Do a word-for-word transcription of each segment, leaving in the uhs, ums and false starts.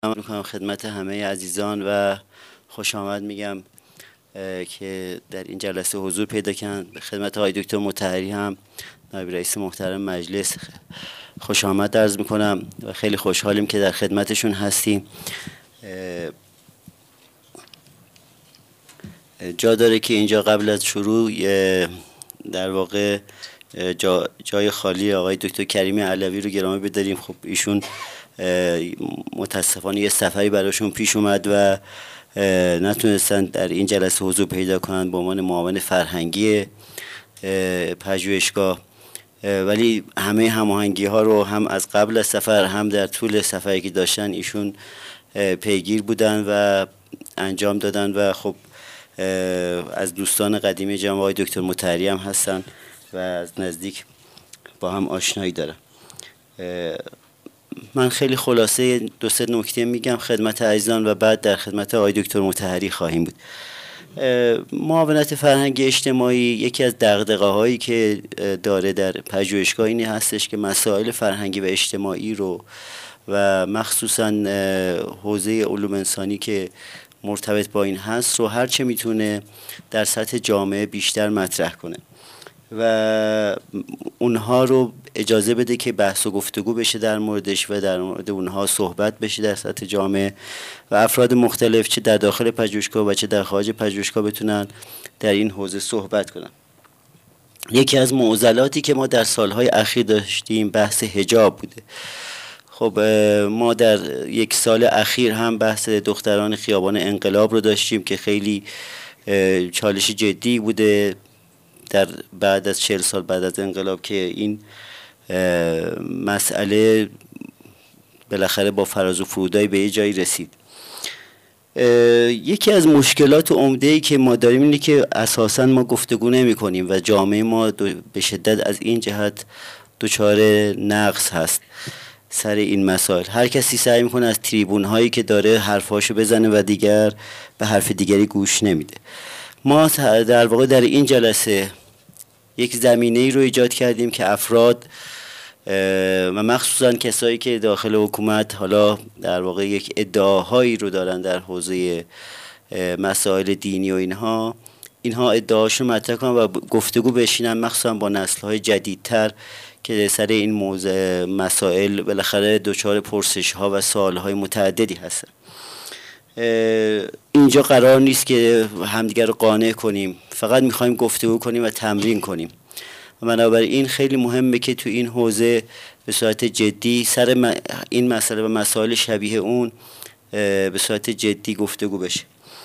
سلام میکنم خدمت همه عزیزان و خوش آمد میگم که در این جلسه حضور پیدا کردن. به خدمت آقای دکتر مطهری هم نایب رئیس محترم مجلس خوش آمد عرض میکنم و خیلی خوشحالیم که در خدمتشون هستیم. جا داره که اینجا قبل از شروع در واقع جا جای خالی آقای دکتر کریمی علوی رو گرامی بداریم. خب ایشون متاسفانه یه سفری براشون پیش اومد و نتونستن در این جلسه حضور پیدا کنند به عنوان معاون فرهنگی پژوهشگاه، ولی همه هماهنگی ها رو هم از قبل از سفر هم در طول سفری که داشتن ایشون پیگیر بودن و انجام دادن و خب از دوستان قدیمی جناب آقای دکتر مطهری هم هستن و از نزدیک با هم آشنایی دارن. من خیلی خلاصه دو سه نکته میگم خدمت عزیزان و بعد در خدمت آقای دکتر مطهری خواهیم بود. معاونت فرهنگی اجتماعی یکی از دغدغه‌هایی که داره در پژوهشگاه اینی هستش که مسائل فرهنگی و اجتماعی رو و مخصوصاً حوزه علوم انسانی که مرتبط با این هست رو هر چه میتونه در سطح جامعه بیشتر مطرح کنه و اونها رو اجازه بده که بحث و گفتگو بشه در موردش و در مورد اونها صحبت بشه در سطح جامعه و افراد مختلف چه در داخل پژوهشگاه و چه در خارج پژوهشگاه بتونن در این حوزه صحبت کنن. یکی از معضلاتی که ما در سالهای اخیر داشتیم بحث حجاب بوده. خب ما در یک سال اخیر هم بحث دختران خیابان انقلاب رو داشتیم که خیلی چالش جدی بوده در بعد از چهل سال بعد از انقلاب که این مسئله بالاخره با فراز و فرودای به یه جایی رسید. یکی از مشکلات عمده‌ای که ما داریم اینه که اساساً ما گفتگو نمی کنیم و جامعه ما به شدت از این جهت دچار نقص هست سر این مسائل. هر کسی سعی میکنه از تریبون هایی که داره حرفاشو بزنه و دیگر به حرف دیگری گوش نمیده. ما در واقع در این جلسه یک زمینه ای رو ایجاد کردیم که افراد و مخصوصا کسایی که داخل حکومت حالا در واقع یک ادعاهایی رو دارن در حوزه مسائل دینی و اینها اینها ادعاشون مطرح کنن و گفتگو بشینن، مخصوصا با نسل‌های جدیدتر که سر این موضوع مسائل بالاخره دچار پرسش‌ها و سوال‌های متعددی هستن. اینجا قرار نیست که همدیگر رو قانع کنیم، فقط میخوایم گفتگو کنیم و تمرین کنیم. بنابراین خیلی مهمه که تو این حوزه به صورت جدی سر این مسئله و مسائل شبیه اون به صورت جدی گفتگو بشه.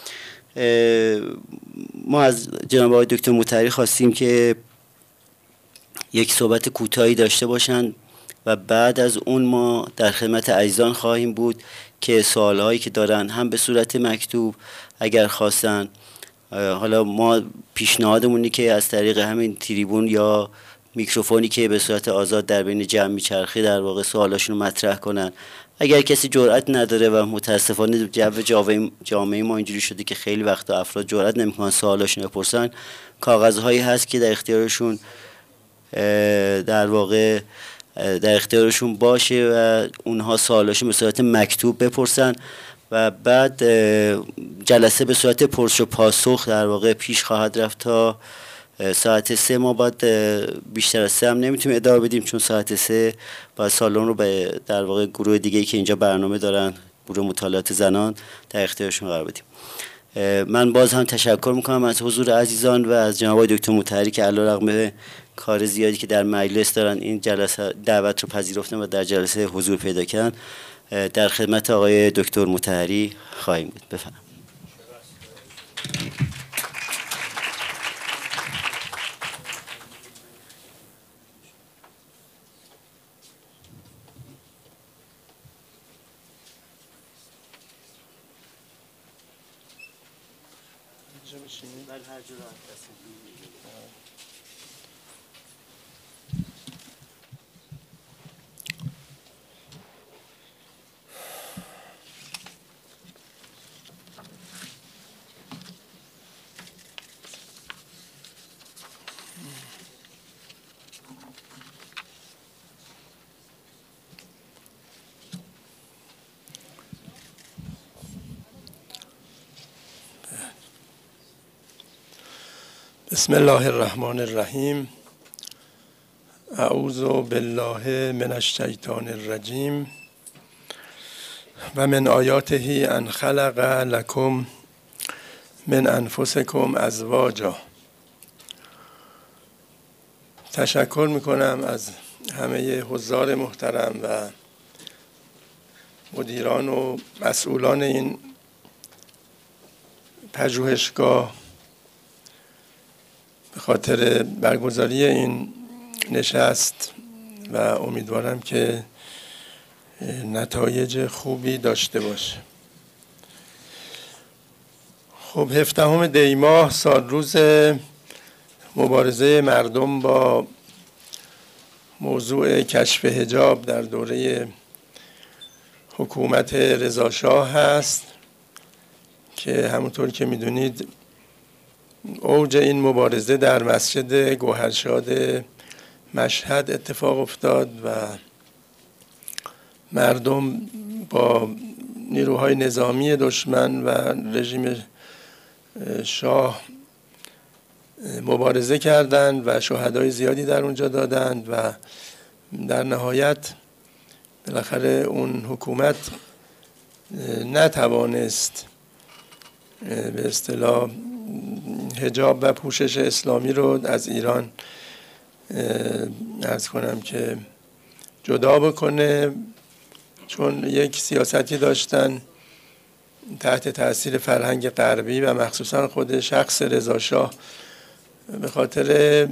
ما از جناب آقای دکتر مطهری خواستیم که یک صحبت کوتاهی داشته باشند و بعد از اون ما در خدمت عزیزان خواهیم بود که سوالهایی که دارن هم به صورت مکتوب اگر خواستن، حالا ما پیشنهادمونی که از طریق همین تریبون یا میکروفونی که به صورت آزاد در بین جمع میچرخه در واقع سوالاشون رو مطرح کنن. اگر کسی جرئت نداره و متاسفانه جو جامعه ما اینجوری شده که خیلی وقتا افراد جرئت نمیکنن سوالاشون رو بپرسن، کاغذهایی هست که در اختیارشون در واقع در اختیارشون باشه و اونها سوالاشون به صورت مکتوب بپرسن و بعد جلسه به صورت پرس و پاسخ در واقع پیش خواهد رفت تا ساعت سه. ما باید بیشتر از سه هم نمیتونیم ادامه بدیم چون ساعت سه باید سالن رو به در واقع گروه دیگه‌ای که اینجا برنامه دارن، گروه مطالعات زنان، در اختیارشون قرار بدیم. من باز هم تشکر میکنم از حضور عزیزان و از جناب آقای دکتر مطهری که علیرغم کار زیادی که در مجلس دارن این جلسه دعوت رو پذیرفتن و در جلسه حضور پیدا کردن. در خدمت آقای دکتر مطهری خواهیم بود. بفرمایید. بسم الله الرحمن الرحیم. اعوذ بالله من الشیطان الرجیم. و من آیاته ان خلق لکم من انفسکم ازواجا. تشکر میکنم از همه حضار محترم و مدیران و مسئولان این پژوهشگاه به خاطر برگزاری این نشست و امیدوارم که نتایج خوبی داشته باشه. خب هفدهم دی ماه سال روز مبارزه مردم با موضوع کشف حجاب در دوره حکومت رضا شاه هست که همونطور که میدونید اوج این مبارزه در مسجد گوهرشاد مشهد اتفاق افتاد و مردم با نیروهای نظامی دشمن و رژیم شاه مبارزه کردند و شهدای زیادی در اونجا دادند و در نهایت بالاخره اون حکومت نتوانست به اصطلاح حجاب و پوشش اسلامی رو از ایران عرض کنم که جدا بکنه، چون یک سیاستی داشتن تحت تاثیر فرهنگ غربی و مخصوصا خود شخص رضا شاه به خاطر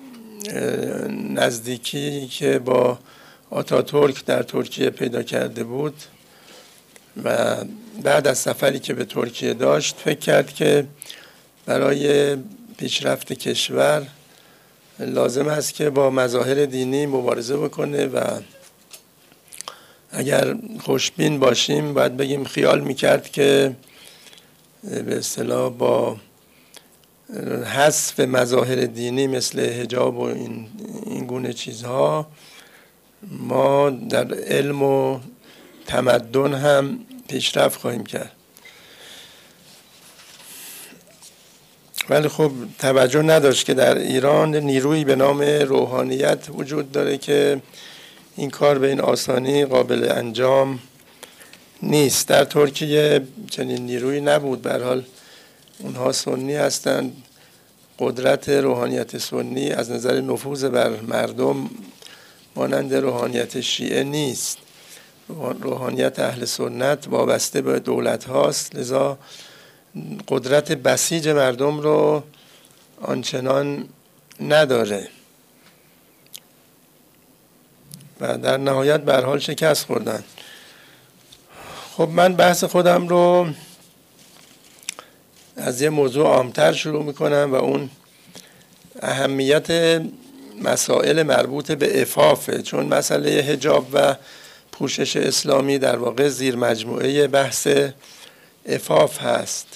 نزدیکی که با آتاتورک در ترکیه پیدا کرده بود و بعد از سفری که به ترکیه داشت فکر کرد که برای پیشرفت کشور لازم است که با مظاهر دینی مبارزه بکنه و اگر خوشبین باشیم باید بگیم خیال میکرد که به اصطلاح با حذف مظاهر دینی مثل حجاب و این, این گونه چیزها ما در علم و تمدن هم پیشرفت خواهیم کرد. ولی خب توجه نداشت که در ایران نیرویی به نام روحانیت وجود داره که این کار به این آسانی قابل انجام نیست. در ترکیه چنین نیرویی نبود. به هر حال اونها سنی هستند. قدرت روحانیت سنی از نظر نفوذ بر مردم مانند روحانیت شیعه نیست. روحانیت اهل سنت وابسته به دولت هاست، لذا قدرت بسیج مردم رو آنچنان نداره و در نهایت به هر حال شکست خوردن. خب من بحث خودم رو از یه موضوع عامتر شروع میکنم و اون اهمیت مسائل مربوط به عفافه، چون مسئله حجاب و پوشش اسلامی در واقع زیر مجموعه بحث عفاف هست.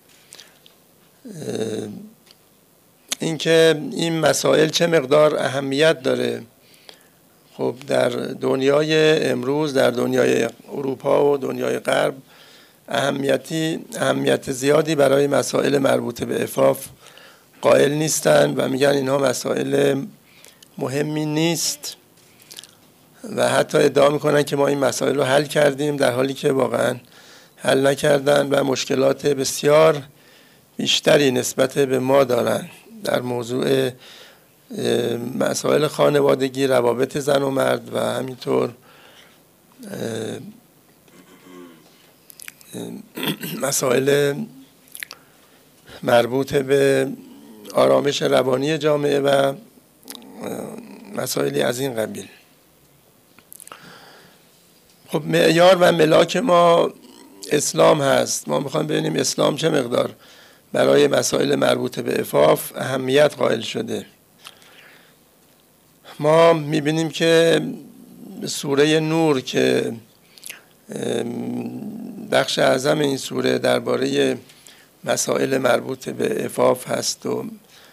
اینکه این مسائل چه مقدار اهمیت داره، خب در دنیای امروز، در دنیای اروپا و دنیای غرب اهمیتی اهمیت زیادی برای مسائل مربوط به عفاف قائل نیستن و میگن اینها مسائل مهمی نیست و حتی ادعا میکنن که ما این مسائل رو حل کردیم، در حالی که واقعا حل نکردن و مشکلات بسیار بیشتری نسبت به ما دارن در موضوع مسائل خانوادگی، روابط زن و مرد و همینطور مسائل مربوط به آرامش روانی جامعه و مسائلی از این قبیل. خب معیار و ملاک ما اسلام هست. ما میخوایم ببینیم اسلام چه مقدار برای مسائل مربوط به عفاف اهمیت قائل شده. ما میبینیم که سوره نور که بخش اعظم این سوره درباره مسائل مربوط به عفاف هست و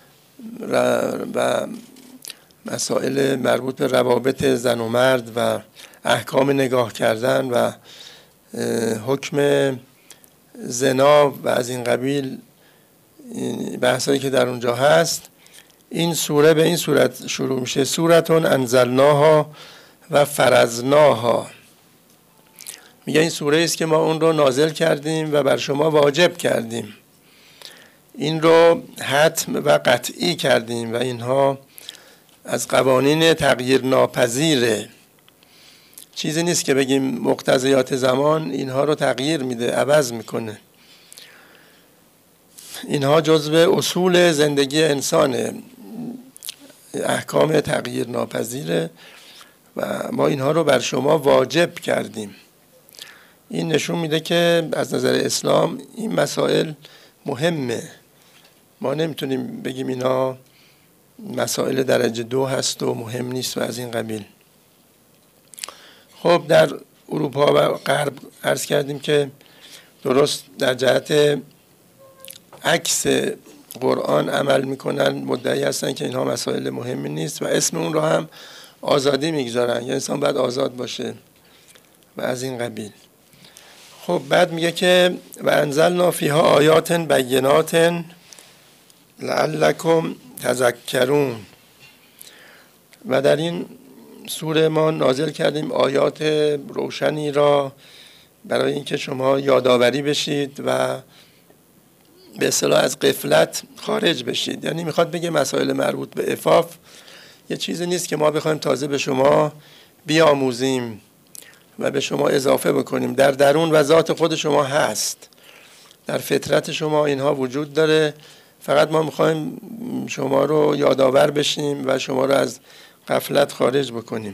و مسائل مربوط به روابط زن و مرد و احکام نگاه کردن و حکم زنا و از این قبیل بحثایی که در اونجا هست، این سوره به این صورت شروع میشه: سورتون انزلناها و فرضناها. میگه این سوره است که ما اون رو نازل کردیم و بر شما واجب کردیم، این رو حتم و قطعی کردیم و اینها از قوانین تغییر ناپذیره. چیزی نیست که بگیم مقتضیات زمان اینها رو تغییر میده، عوض میکنه. اینها جزو اصول زندگی انسانه، احکام تغییر ناپذیره و ما اینها رو بر شما واجب کردیم. این نشون میده که از نظر اسلام این مسائل مهمه. ما نمیتونیم بگیم اینا مسائل درجه دو هست و مهم نیست و از این قبیل. خب در اروپا و غرب عرض کردیم که درست در جهت عکس قرآن عمل میکنن، مدعی هستن که اینها مسائل مهمی نیست و اسم اون رو هم آزادی میگذارن، یعنی انسان باید آزاد باشه و از این قبیل. خب بعد میگه که و انزلنا فیها آیات بینات لعلکم تذکرون، و در این سوره ما نازل کردیم آیات روشنی را برای اینکه شما یادآوری بشید و به اصطلاح از غفلت خارج بشید. یعنی میخواد بگه مسائل مربوط به عفاف یه چیزی نیست که ما بخوایم تازه به شما بیاموزیم و به شما اضافه بکنیم. در درون و ذات خود شما هست، در فطرت شما اینها وجود داره، فقط ما میخوایم شما رو یادآور بشیم و شما رو از غفلت خارج بکنیم.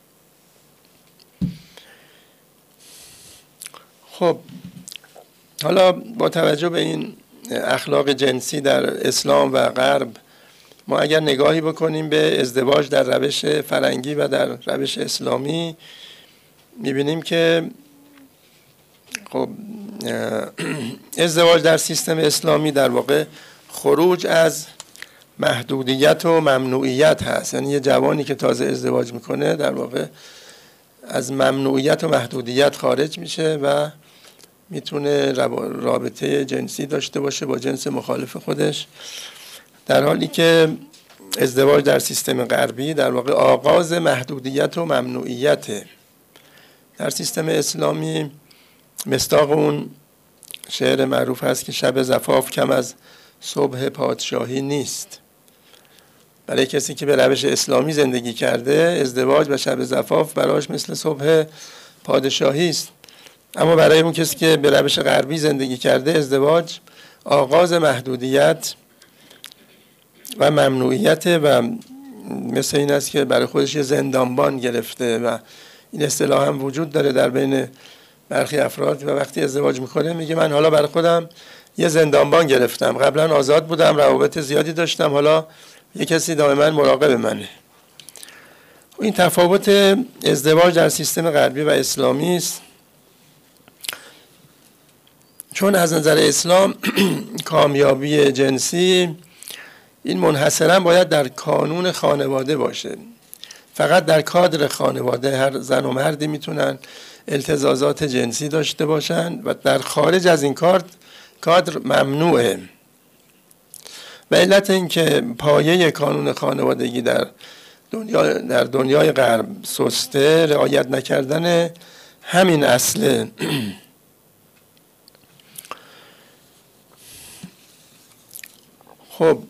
خب حالا با توجه به این اخلاق جنسی در اسلام و غرب، ما اگر نگاهی بکنیم به ازدواج در روش فرنگی و در روش اسلامی، میبینیم که خب ازدواج در سیستم اسلامی در واقع خروج از محدودیت و ممنوعیت هست. یعنی یه جوانی که تازه ازدواج میکنه در واقع از ممنوعیت و محدودیت خارج میشه و میتونه رابطه جنسی داشته باشه با جنس مخالف خودش، در حالی که ازدواج در سیستم غربی در واقع آغاز محدودیت و ممنوعیته. در سیستم اسلامی مصداق اون شعر معروف هست که شب زفاف کم از صبح پادشاهی نیست. برای کسی که به روش اسلامی زندگی کرده، ازدواج و شب زفاف براش مثل صبح پادشاهی است. اما برای اون کسی که به روش غربی زندگی کرده، ازدواج آغاز محدودیت و ممنوعیت و مثل این است که برای خودش یه زندانبان گرفته و این اصطلاح هم وجود داره در بین برخی افراد و وقتی ازدواج میکنه میگه من حالا برای خودم یه زندانبان گرفتم، قبلا آزاد بودم، روابط زیادی داشتم، حالا یه کسی دائما مراقب منه. این تفاوت ازدواج در سیستم غربی و اسلامی است، چون از نظر اسلام کامیابی جنسی این منحصرا باید در کانون خانواده باشه. فقط در کادر خانواده هر زن و مردی میتونن التزازات جنسی داشته باشن و در خارج از این کادر کادر ممنوعه. و علت این که پایه کانون خانوادگی در دنیا در دنیای غرب سسته، رعایت نکردن همین اصله. خب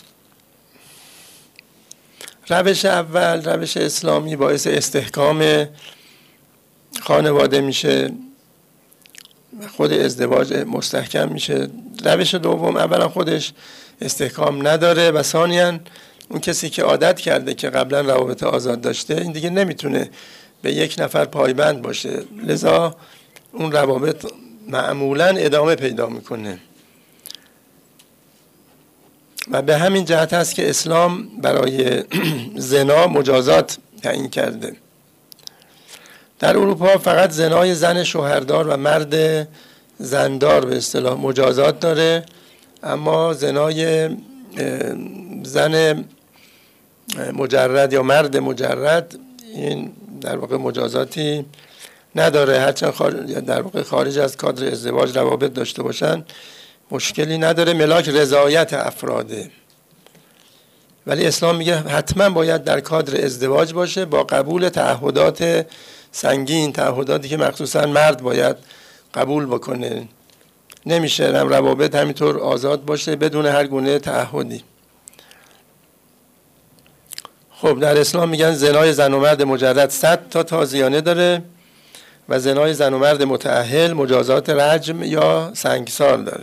روش اول، روش اسلامی، باعث استحکام خانواده میشه، خود ازدواج مستحکم میشه. روش دوم اولا خودش استحکام نداره و ثانیاً اون کسی که عادت کرده که قبلا روابط آزاد داشته، این دیگه نمیتونه به یک نفر پایبند باشه، لذا اون روابط معمولاً ادامه پیدا میکنه. و به همین جهت هست که اسلام برای زنا مجازات تعیین کرده. در اروپا فقط زنای زن شوهردار و مرد زندار به اصطلاح مجازات داره، اما زنای زن مجرد یا مرد مجرد این در واقع مجازاتی نداره. هرچند خارج در واقع خارج از کادر ازدواج روابط داشته باشن مشکلی نداره، ملاک رضایت افراده. ولی اسلام میگه حتما باید در کادر ازدواج باشه با قبول تعهدات سنگین، تعهداتی که مخصوصا مرد باید قبول بکنه. نمیشه هم روابط همینطور آزاد باشه بدون هر گونه تعهدی. خب در اسلام میگن زنای زن و مرد مجرد صد تا تازیانه داره و زنای زن و مرد متأهل مجازات رجم یا سنگسار داره.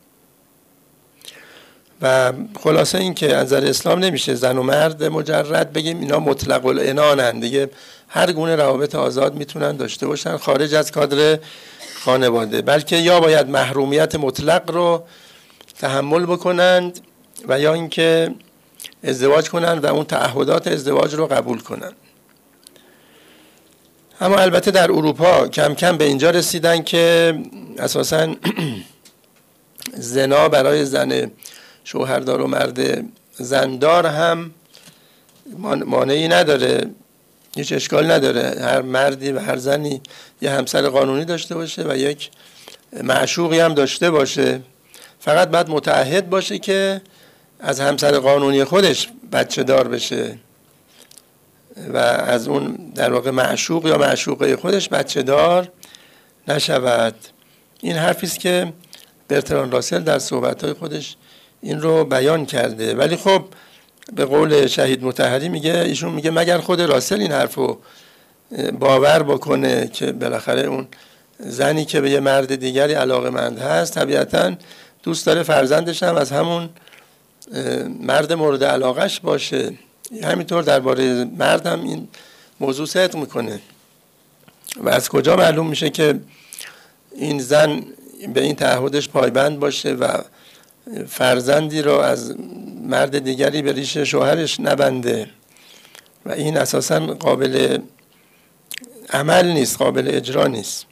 و خلاصه این که از نظر اسلام نمیشه زن و مرد مجرد بگیم اینا مطلق العنانن دیگه، هر گونه روابط آزاد میتونن داشته باشن خارج از کادر خانواده، بلکه یا باید محرومیت مطلق رو تحمل بکنند و یا اینکه ازدواج کنند و اون تعهدات ازدواج رو قبول کنند. اما البته در اروپا کم کم به اینجا رسیدن که اساساً زنا برای زن شوهردار و مرد زندار هم مانعی نداره، هیچ اشکال نداره هر مردی و هر زنی یه همسر قانونی داشته باشه و یک معشوقی هم داشته باشه، فقط باید متعهد باشه که از همسر قانونی خودش بچه دار بشه و از اون در واقع معشوق یا معشوقه خودش بچه دار نشود. این حرفی است که برتراند راسل در صحبت‌های خودش این رو بیان کرده. ولی خب به قول شهید مطهری میگه، ایشون میگه مگر خود راسل این حرف رو باور بکنه که بالاخره اون زنی که به یه مرد دیگری علاقه‌مند هست طبیعتاً دوست داره فرزندش هم از همون مرد مورد علاقش باشه. همینطور درباره مرد هم این موضوع صدق میکنه. و از کجا معلوم میشه که این زن به این تعهدش پایبند باشه و فرزندی رو از مرد دیگری به ریش شوهرش نبنده؟ و این اساساً قابل عمل نیست، قابل اجرا نیست.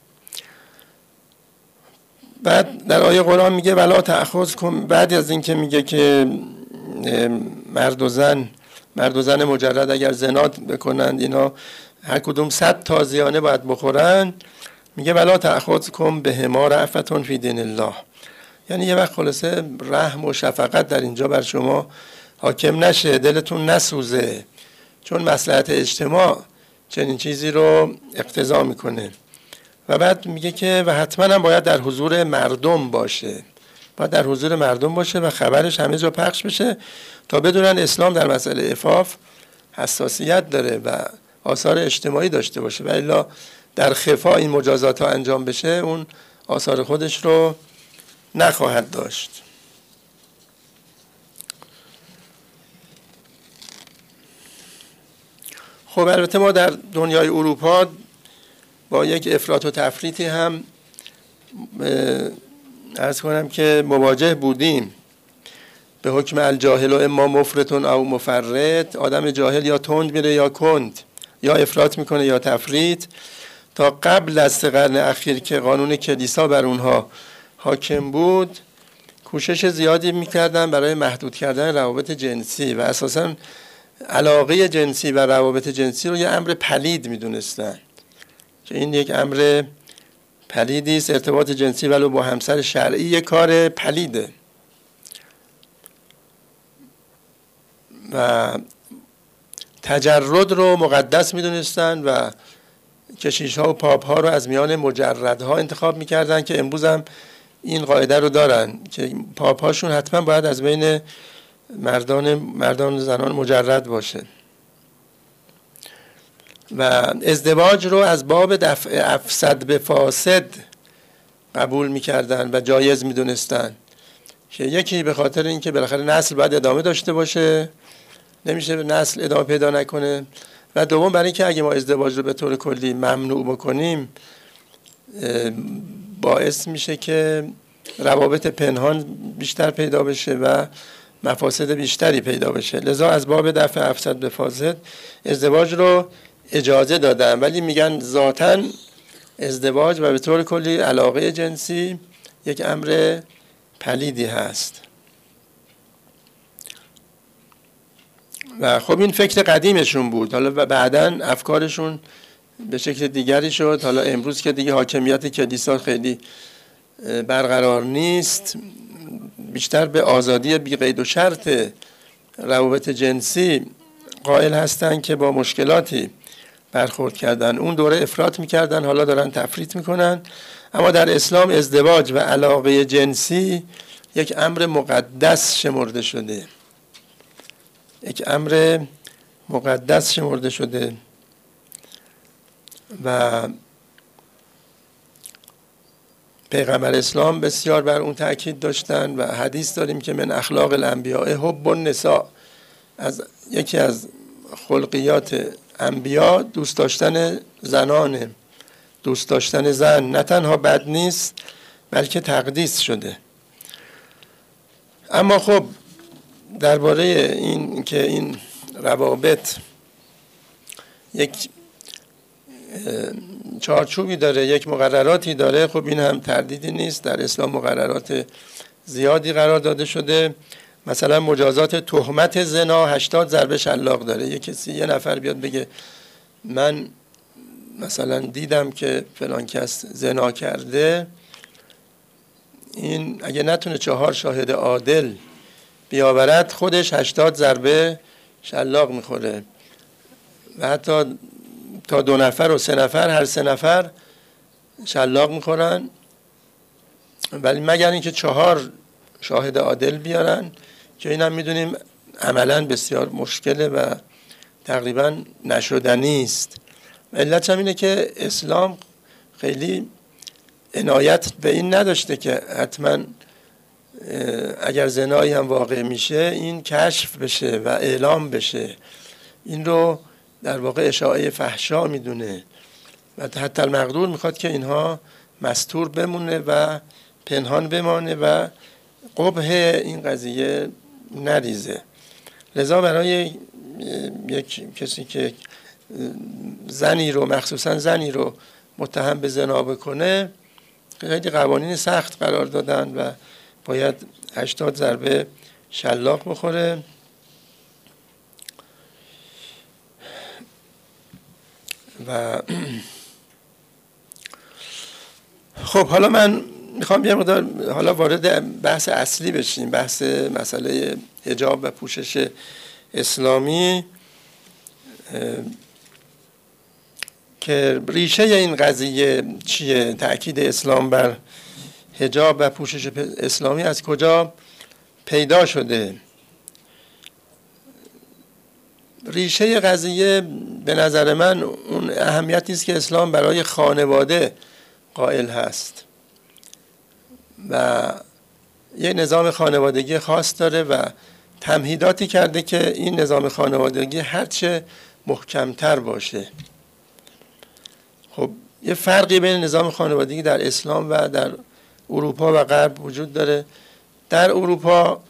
بعد در آیه قرآن میگه ولا تأخذکم، بعد از این که میگه که مرد و زن مرد و زن مجرد اگر زنا بکنند اینا هر کدوم صد تازیانه باید بخورن، میگه ولا تأخذکم بهما رأفة فی دین الله، یعنی یه وقت خلاصه رحم و شفقت در اینجا بر شما حاکم نشه، دلتون نسوزه، چون مصلحت اجتماع چنین چیزی رو اقتضا میکنه. و بعد میگه که و حتما هم باید در حضور مردم باشه، باید در حضور مردم باشه و خبرش همه جا پخش بشه تا بدونن اسلام در مسئله عفاف حساسیت داره و آثار اجتماعی داشته باشه، و الا در خفا این مجازات ها انجام بشه اون آثار خودش رو نخواهد داشت. خب البته ما در دنیای اروپا با یک افراط و تفریطی هم عرض کنم که مواجه بودیم. به حکم الجاهل و اما مفرطون او مفرط، آدم جاهل یا تند میره یا کند، یا افراط میکنه یا تفریط. تا قبل از سه قرن اخیر که قانون کلیسا بر اونها حاکم بود کوشش زیادی میکردن برای محدود کردن روابط جنسی و اساساً علاقه جنسی و روابط جنسی رو یه امر پلید میدونستن که این یک امر پلیدی است، ارتباط جنسی ولو با همسر شرعی یک کار پلیده. و تجرد رو مقدس میدونستن و کشیش ها و پاپ ها رو از میان مجردها انتخاب میکردن که امروز هم این قاعده رو دارن که پاپ هاشون حتما باید از بین مردان مردان زنان مجرد باشه. و ازدواج رو از باب دفع افسد به فاسد قبول میکردن و جایز میدونستن که یکی به خاطر اینکه بالاخره نسل باید ادامه داشته باشه، نمیشه نسل ادامه پیدا نکنه، و دوم برای اینکه اگه ما ازدواج رو به طور کلی ممنوع بکنیم باعث میشه که روابط پنهان بیشتر پیدا بشه و مفاسد بیشتری پیدا بشه. لذا از باب دفع افسد به فاسد ازدواج رو اجازه دادن، ولی میگن ذاتاً ازدواج و به طور کلی علاقه جنسی یک امر پلیدی هست. و خب این فکر قدیمشون بود، حالا بعداً افکارشون به شکل دیگری شد. حالا امروز که دیگه حاکمیت کلیسا خیلی برقرار نیست، بیشتر به آزادی بی قید و شرط روابط جنسی قائل هستن که با مشکلاتی برخورد کردن، اون دوره افراط میکردن، حالا دارن تفریط میکنن. اما در اسلام ازدواج و علاقه جنسی یک امر مقدس شمرده شده، یک امر مقدس شمرده شده و پیغمبر اسلام بسیار بر اون تاکید داشتن و حدیث داریم که من اخلاق الانبیاء حب النساء، از یکی از خلقیات انبیا دوست داشتن زنانه. دوست داشتن زن نه تنها بد نیست بلکه تقدیس شده. اما خب درباره این که این روابط یک چارچوبی داره، یک مقرراتی داره، خب این هم تردیدی نیست. در اسلام مقررات زیادی قرار داده شده. مثلا مجازات تهمت زنا هشتاد ضربه شلاق داره. یک کسی یه نفر بیاد بگه من مثلا دیدم که فلان کس زنا کرده، این اگه نتونه چهار شاهد عادل بیاورد خودش هشتاد ضربه شلاق میخوره و حتی تا دو نفر و سه نفر هر سه نفر شلاق میخورن، ولی مگر اینکه چهار شاهد عادل بیارن که این هم میدونیم عملا بسیار مشکله و تقریبا نشدنی است. علت هم اینه که اسلام خیلی عنایت به این نداشته که حتما اگر زنایی هم واقع میشه این کشف بشه و اعلام بشه. این رو در واقع اشاعه فحشا میدونه و حتی المقدور میخواد که اینها مستور بمونه و پنهان بمانه و قبح این قضیه نریزه. لذا برای یک کسی که زنی رو، مخصوصا زنی رو متهم به زنا بکنه، خیلی قوانین سخت قرار دادن و باید هشتاد ضربه شلاق بخوره. و خب حالا من میخوام یه مقدار حالا وارد بحث اصلی بشیم، بحث مسئله حجاب و پوشش اسلامی که ریشه این قضیه چیه، تأکید اسلام بر حجاب و پوشش اسلامی از کجا پیدا شده. ریشه قضیه به نظر من اون اهمیتی است که اسلام برای خانواده قائل هست و یه نظام خانوادگی خاص داره و تمهیداتی کرده که این نظام خانوادگی هرچه محکمتر باشه. خب یه فرقی بین نظام خانوادگی در اسلام و در اروپا و غرب وجود داره. در اروپا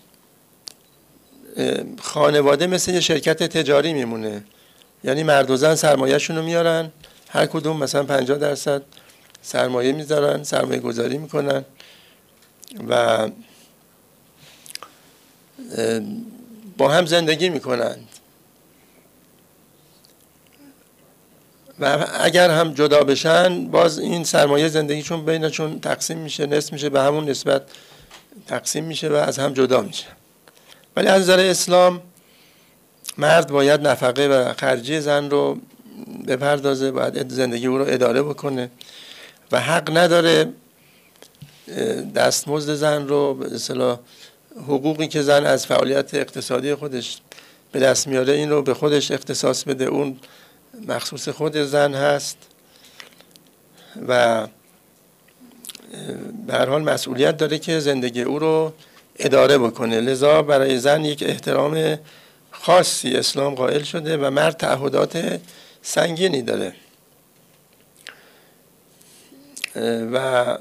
خانواده مثل یه شرکت تجاری میمونه، یعنی مرد و زن سرمایه‌شون رو میارن، هر کدوم مثلا پنجاه درصد سرمایه میذارن، سرمایه گذاری میکنن و با هم زندگی میکنند و اگر هم جدا بشن باز این سرمایه زندگیشون بینشون تقسیم میشه، نصف میشه، به همون نسبت تقسیم میشه و از هم جدا میشه. ولی از نظر اسلام مرد باید نفقه و خرجی زن رو بپردازه، باید زندگی او رو اداره بکنه و حق نداره دستمزد زن رو به اصطلاح حقوقی که زن از فعالیت اقتصادی خودش به دست میاره این رو به خودش اختصاص بده، اون مخصوص خود زن هست و به هر حال مسئولیت داره که زندگی او رو اداره بکنه. لذا برای زن یک احترام خاصی اسلام قائل شده و مرد تعهدات سنگینی داره و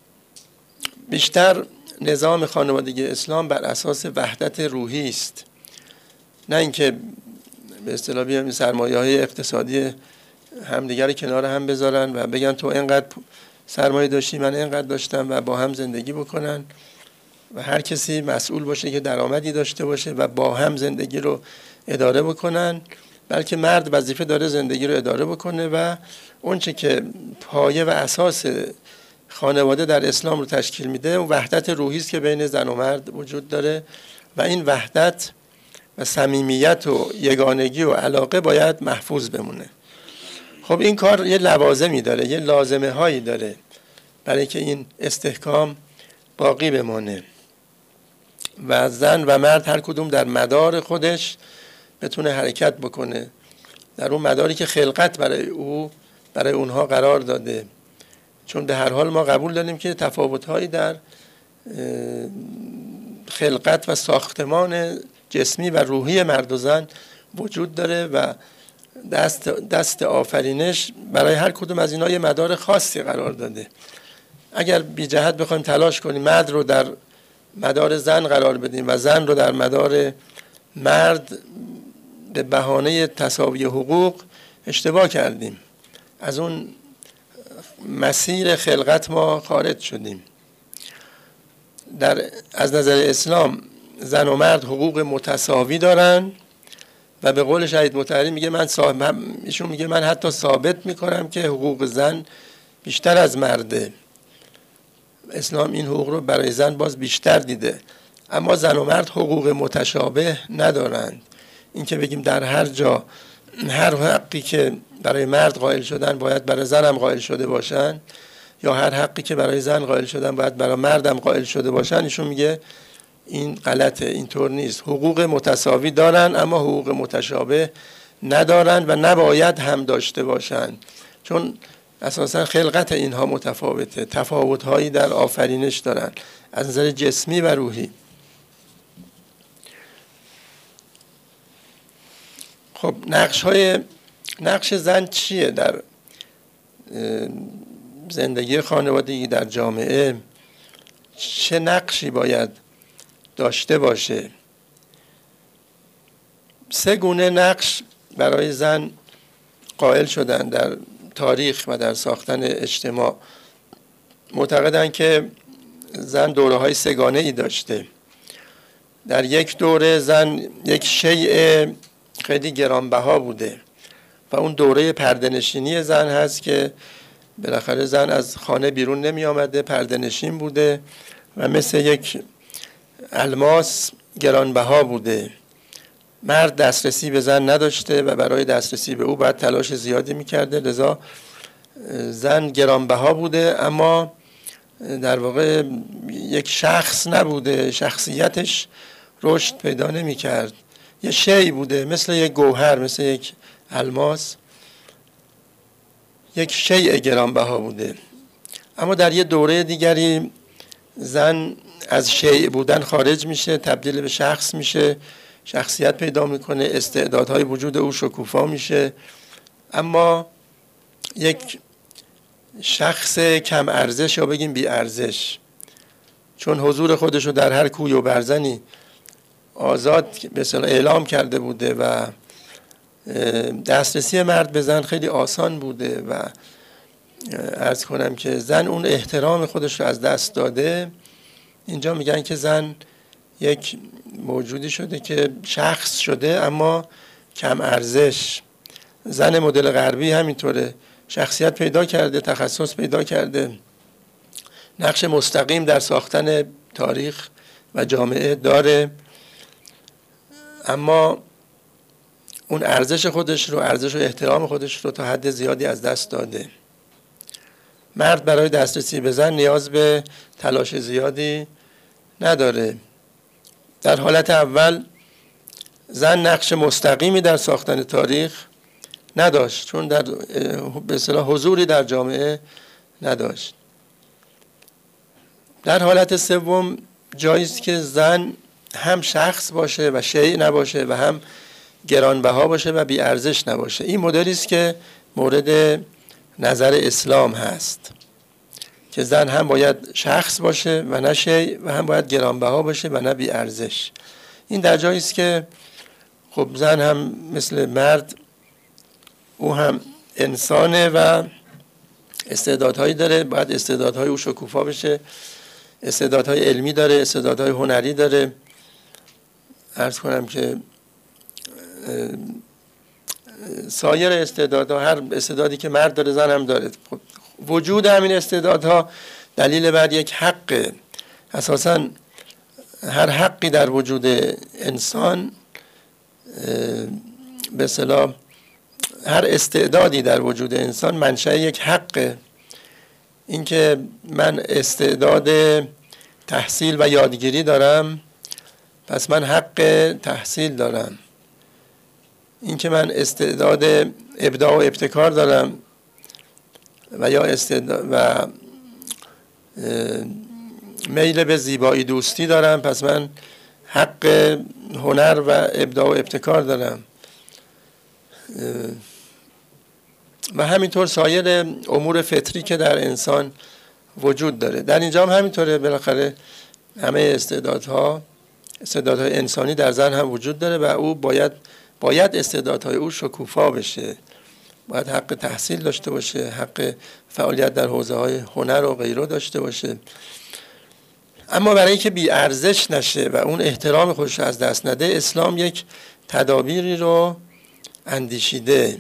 بیشتر نظام خانوادگی اسلام بر اساس وحدت روحی است، نه اینکه به اصطلاح بیان سرمایه‌های اقتصادی همدیگر کنار هم بذارن و بگن تو اینقدر سرمایه داشتی من اینقدر داشتم و با هم زندگی بکنن و هر کسی مسئول باشه که درآمدی داشته باشه و با هم زندگی رو اداره بکنن. بلکه مرد وظیفه داره زندگی رو اداره بکنه و اون چه که پایه و اساس خانواده در اسلام رو تشکیل میده و وحدت روحی است که بین زن و مرد وجود داره و این وحدت و صمیمیت و یگانگی و علاقه باید محفوظ بمونه. خب این کار یه لوازمی داره، یه لازمه هایی داره برای که این استحکام باقی بمونه و زن و مرد هر کدوم در مدار خودش بتونه حرکت بکنه، در اون مداری که خلقت برای او برای اونها قرار داده. چون به هر حال ما قبول داریم که تفاوت‌هایی در خلقت و ساختمان جسمی و روحی مرد و زن وجود داره و دست دست آفرینش برای هر کدوم از اینا یه مدار خاصی قرار داده. اگر بی جهت بخوایم تلاش کنیم مرد رو در مدار زن قرار بدیم و زن رو در مدار مرد به بهانه تساوی حقوق، اشتباه کردیم، از اون مسیر خلقت ما خارج شدیم. در از نظر اسلام زن و مرد حقوق متساوی دارن و به قول شهید مطهری میگه من صاحب ایشون میگه من حتی ثابت میکنم که حقوق زن بیشتر از مرده. اسلام این حقوق رو برای زن باز بیشتر دیده، اما زن و مرد حقوق متشابه ندارند. این که بگیم در هر جا هر حقی که برای مرد قائل شدن باید برای زن هم قائل شده باشن، یا هر حقی که برای زن قائل شدن باید برای مرد هم قائل شده باشن، ایشون میگه این غلطه، اینطور نیست. حقوق متساوی دارن اما حقوق متشابه ندارن و نباید هم داشته باشن، چون اساسا خلقت اینها متفاوته، تفاوت‌هایی در آفرینش دارن از نظر جسمی و روحی. خب نقش های نقش زن چیه در زندگی خانوادگی، در جامعه؟ چه نقشی باید داشته باشه؟ سه گونه نقش برای زن قائل شدن در تاریخ و در ساختن اجتماع. معتقدن که زن دوره های سگانه ای داشته. در یک دوره زن یک شیء خیلی گرانبها بوده و اون دوره پرده‌نشینی زن هست که بالاخره زن از خانه بیرون نمی آمده، پرده‌نشین بوده و مثل یک الماس گرانبها بوده. مرد دسترسی به زن نداشته و برای دسترسی به او باید تلاش زیادی میکرده، لذا زن گرانبها بوده اما در واقع یک شخص نبوده، شخصیتش رشد پیدا نمیکرد، یه شی بوده، مثل یک گوهر، مثل یک الماس، یک شیء گرانبها بوده. اما در یه دوره دیگری زن از شیء بودن خارج میشه، تبدیل به شخص میشه، شخصیت پیدا میکنه، استعدادهای وجود او شکوفا میشه، اما یک شخص کم ارزش یا بگیم بی ارزش، چون حضور خودشو در هر کوی و برزنی آزاد به اصطلاح اعلام کرده بوده و دسترسی مرد به زن خیلی آسان بوده و عرض کنم که زن اون احترام خودش رو از دست داده. اینجا میگن که زن یک موجودی شده که شخص شده اما کم ارزش. زن مدل غربی همینطوره، شخصیت پیدا کرده، تخصص پیدا کرده، نقش مستقیم در ساختن تاریخ و جامعه داره، اما اون ارزش خودش رو، ارزش و احترام خودش رو تا حد زیادی از دست داده. مرد برای دسترسی به زن نیاز به تلاش زیادی نداره. در حالت اول زن نقش مستقیمی در ساختن تاریخ نداشت، چون در به اصطلاح حضوری در جامعه نداشت. در حالت سوم جاییست که زن هم شخص باشه و شیء نباشه و هم گرانبها باشه و بی ارزش نباشه. این مدلی است که مورد نظر اسلام هست که زن هم باید شخص باشه و نه شیء و هم باید گرانبها باشه و نه بی ارزش. این در جایی است که خب زن هم مثل مرد او هم انسانه و استعدادهایی داره، باید استعدادهای او شکوفا بشه، استعدادهای علمی داره، استعدادهای هنری داره. عرض کنم که سایر استعدادها، هر استعدادی که مرد داره زن هم داره. وجود همین استعدادها دلیل بر یک حق. اساساً هر حقی در وجود انسان به اصطلاح هر استعدادی در وجود انسان منشأ یک حقه. اینکه من استعداد تحصیل و یادگیری دارم، پس من حق تحصیل دارم. اینکه من استعداد ابداع و ابتکار دارم و یا استعداد و میل به زیبایی دوستی دارم، پس من حق هنر و ابداع و ابتکار دارم. و همینطور سایر امور فطری که در انسان وجود داره. در اینجا هم همینطوره، بالاخره همه استعدادها استعدادهای انسانی در زن هم وجود داره و او باید باید استعدادهای او شکوفا بشه، باید حق تحصیل داشته باشه، حق فعالیت در حوزه‌های هنر و غیره داشته باشه. اما برای اینکه بی ارزش نشه و اون احترام خودش از دست نده، اسلام یک تدابیری رو اندیشیده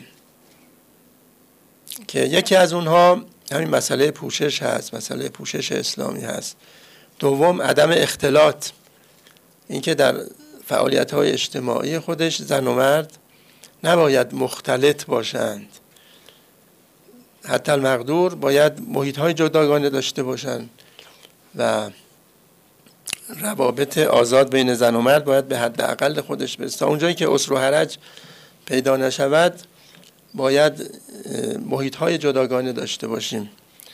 که یکی از اونها همین مسئله پوشش هست، مسئله پوشش اسلامی هست. دوم عدم اختلاط، اینکه در فعالیت‌های اجتماعی خودش زن و مرد نباید مختلط باشند، حتی المقدور باید محیط‌های جداگانه داشته باشند و روابط آزاد بین زن و مرد باید به حد اقل خودش برسه. تا اونجایی که اسر و حرج پیدا نشود باید محیط‌های جداگانه داشته باشیم.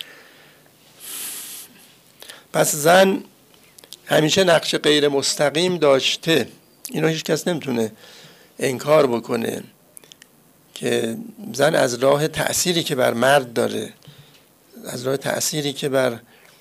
پس زن همیشه نقش غیر مستقیم داشته، اینو هیچ کس نمیتونه انکار بکنه که زن از راه تأثیری که بر مرد داره، از راه تأثیری که بر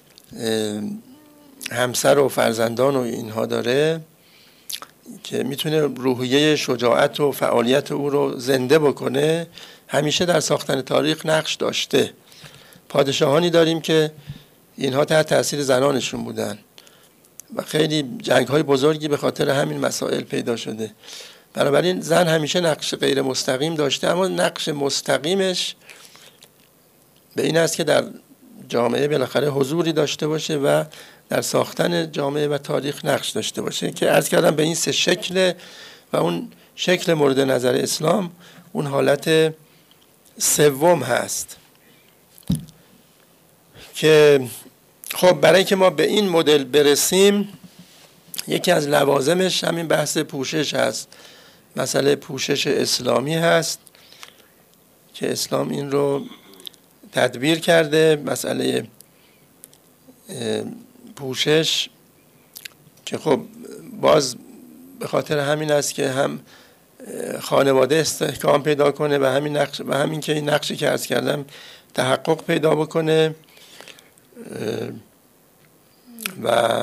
همسر و فرزندان و اینها داره، که میتونه روحیه شجاعت و فعالیت او رو زنده بکنه، همیشه در ساختن تاریخ نقش داشته. پادشاهانی داریم که اینها تحت تأثیر زنانشون بودن و خیلی جنگ‌های بزرگی به خاطر همین مسائل پیدا شده. بنابراین زن همیشه نقش غیر مستقیم داشته، اما نقش مستقیمش به این است که در جامعه بالاخره حضوری داشته باشه و در ساختن جامعه و تاریخ نقش داشته باشه، که عرض کردم به این سه شکل و اون شکل مورد نظر اسلام اون حالت سوم هست که خب برای که ما به این مدل برسیم یکی از لوازمش همین بحث پوشش هست. مسئله پوشش اسلامی هست که اسلام این رو تدبیر کرده. مسئله پوشش که خب باز به خاطر همین است که هم خانواده استحکام پیدا کنه و همین نقش و همین که این نقشی که عرض کردم تحقق پیدا بکنه و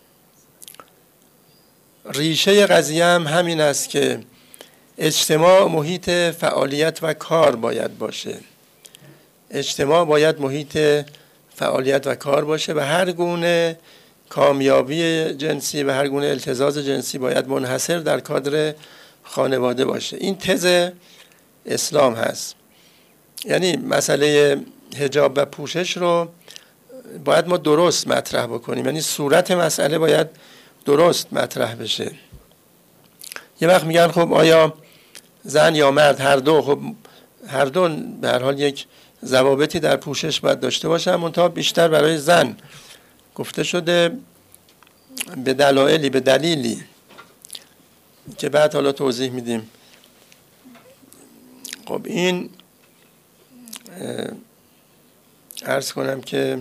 ریشه قضیه هم همین است که اجتماع محیط فعالیت و کار باید باشه. اجتماع باید محیط فعالیت و کار باشه و هر گونه کامیابی جنسی و هر گونه التزاز جنسی باید منحصر در کادر خانواده باشه. این تز اسلام هست. یعنی مسئله حجاب و پوشش رو باید ما درست مطرح بکنیم، یعنی صورت مسئله باید درست مطرح بشه. یه وقت میگن خب آیا زن یا مرد هر دو، خب هر دو به هر حال یک ضوابطی در پوشش باید داشته باشن، منتها بیشتر برای زن گفته شده به دلایلی به دلیلی که بعد حالا توضیح میدیم. خب این عرض کنم که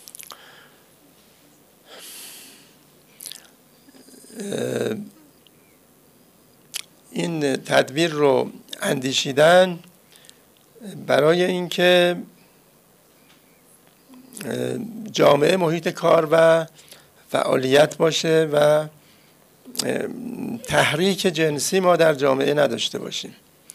این تدبیر رو اندیشیدن برای اینکه جامعه محیط کار و فعالیت باشه و تحریک جنسی ما در جامعه نداشته باشیم.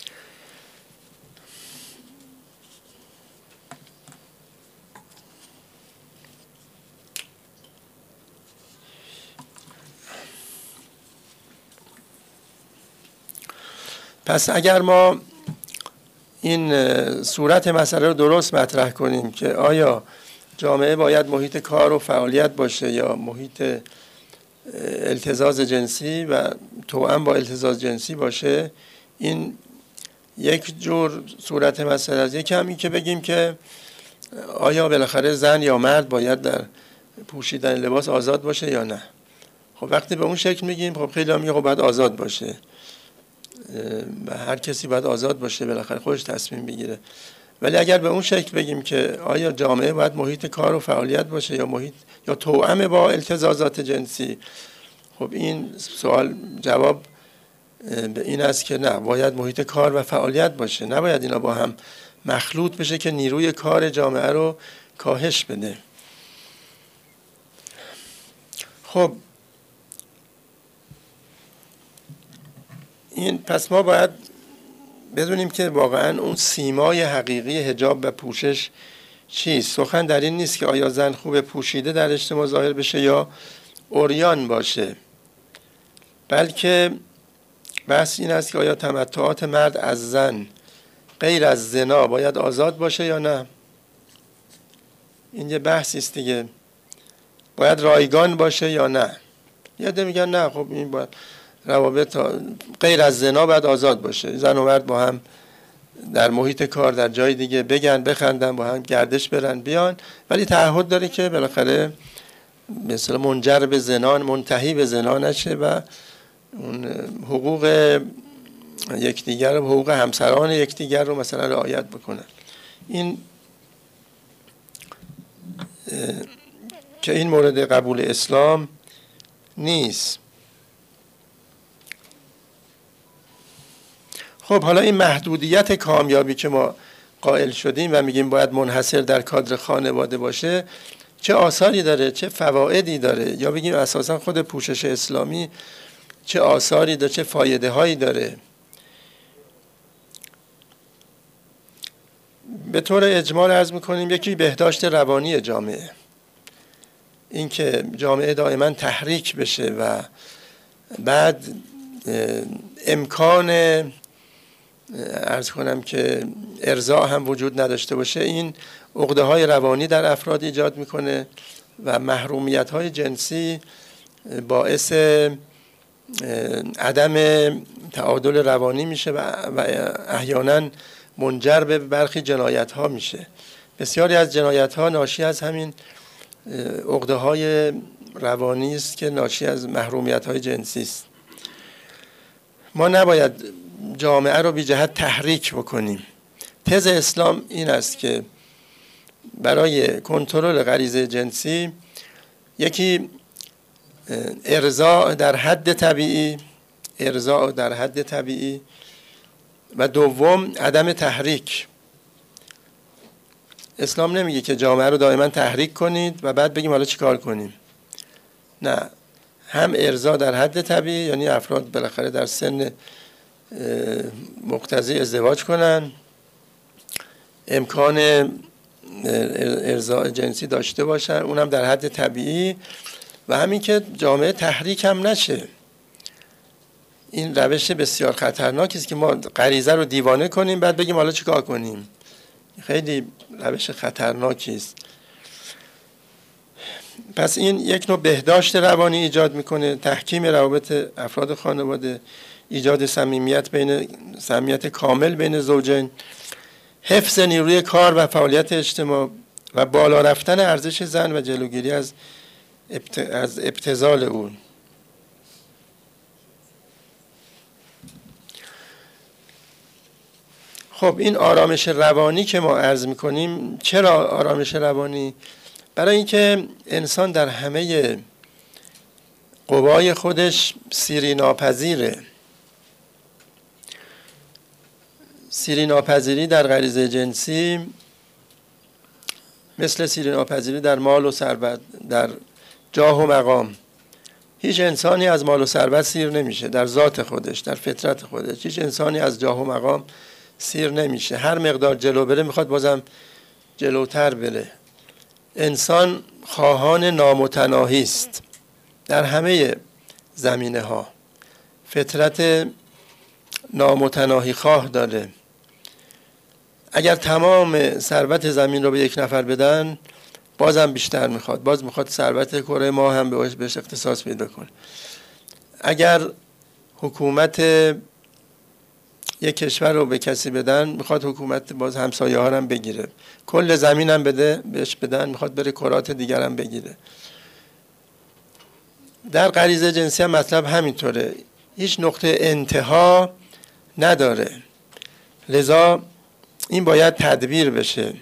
پس اگر ما این صورت مسئله رو درست مطرح کنیم که آیا جامعه باید محیط کار و فعالیت باشه یا محیط التزاز جنسی و توأم با التزاز جنسی باشه، این یک جور صورت مسئله است. یک همین که بگیم که آیا بالاخره زن یا مرد باید در پوشیدن لباس آزاد باشه یا نه. خب وقتی به اون شکل میگیم، خب خیلی هم میگه خب باید آزاد باشه و هر کسی باید آزاد باشه بالاخره خودش تصمیم بگیره. ولی اگر به اون شکل بگیم که آیا جامعه باید محیط کار و فعالیت باشه یا محیط یا توأم با التزازات جنسی، خب این سوال جواب به این است که نه، باید محیط کار و فعالیت باشه، نباید اینا با هم مخلوط بشه که نیروی کار جامعه رو کاهش بده. خب این پس ما باید بدونیم که واقعا اون سیمای حقیقی حجاب و پوشش چیست. سخن در این نیست که آیا زن خوب پوشیده در اجتماع ظاهر بشه یا عریان باشه، بلکه بحث این است که آیا تمتعات مرد از زن غیر از زنا باید آزاد باشه یا نه. این یه بحثی است دیگه، باید رایگان باشه یا نه. یاده میگن نه، خب این باید روابط غیر از زنا باید آزاد باشه، زن و مرد با هم در محیط کار در جای دیگه بگن بخندن، با هم گردش برن بیان، ولی تعهد داره که بالاخره مثلا منجر به زنا، منتهی به زنا نشه و اون حقوق یکدیگر و حقوق همسران یکدیگر رو مثلا رعایت بکنن. این که این مورد قبول اسلام نیست. خب حالا این محدودیت کامیابی که ما قائل شدیم و میگیم باید منحصر در کادر خانواده باشه، چه آثاری داره، چه فوایدی داره، یا بگیم اساسا خود پوشش اسلامی چه آثاری داره، چه فایده هایی داره. به طور اجمال عرض میکنیم یکی بهداشت روانی جامعه، اینکه جامعه دائما تحریک بشه و بعد امکان عرض کنم که ارضاء هم وجود نداشته باشه، این عقده های روانی در افراد ایجاد میکنه و محرومیت های جنسی باعث عدم تعادل روانی میشه و احیانا منجر به برخی جنایت ها میشه. بسیاری از جنایت ها ناشی از همین عقده های روانی است که ناشی از محرومیت های جنسی است. ما نباید جامعه رو بی جهت تحریک بکنیم. تز اسلام این است که برای کنترل غریزه جنسی یکی ارضاء در حد طبیعی، ارضاء در حد طبیعی و دوم عدم تحریک. اسلام نمیگه که جامعه رو دائما تحریک کنید و بعد بگیم حالا چی کار کنیم. نه، هم ارضاء در حد طبیعی، یعنی افراد بالاخره در سن مقتضی ازدواج کنن، امکان ارضاء جنسی داشته باشن، اونم در حد طبیعی، و همین که جامعه تحریک هم نشه. این روش بسیار خطرناکی است که ما غریزه رو دیوانه کنیم بعد بگیم حالا چیکار کنیم. خیلی روش خطرناکی است. پس این یک نوع بهداشت روانی ایجاد میکنه، تحکیم روابط افراد خانواده، ایجاد صمیمیت بین صمیمیت کامل بین زوجین، حفظ نیروی کار و فعالیت اجتماع و بالا رفتن ارزش زن و جلوگیری از از ابتذال اون. خب این آرامش روانی که ما عرض میکنیم، چرا آرامش روانی؟ برای اینکه انسان در همه قوای خودش سیری ناپذیره. سیری ناپذیری در غریزه جنسی مثل سیری ناپذیری در مال و ثروت، در جاه و مقام. هیچ انسانی از مال و ثروت سیر نمیشه در ذات خودش، در فطرت خودش. هیچ انسانی از جاه و مقام سیر نمیشه. هر مقدار جلو بره میخواد بازم جلوتر بره. انسان خواهان نامتناهی است در همه زمینه ها. فطرت نامتناهی خواه داره. اگر تمام ثروت زمین رو به یک نفر بدن بازم بیشتر میخواد، باز میخواد ثروت کره ما هم بهش اختصاص پیدا کنه. اگر حکومت یک کشور رو به کسی بدن، میخواد حکومت باز همسایه ها هم بگیره، کل زمین هم بده بهش بدن، میخواد بره کرات دیگر هم بگیره. در غریزه جنسی هم مطلب همینطوره، هیچ نقطه انتها نداره، لذا این باید تدبیر بشه.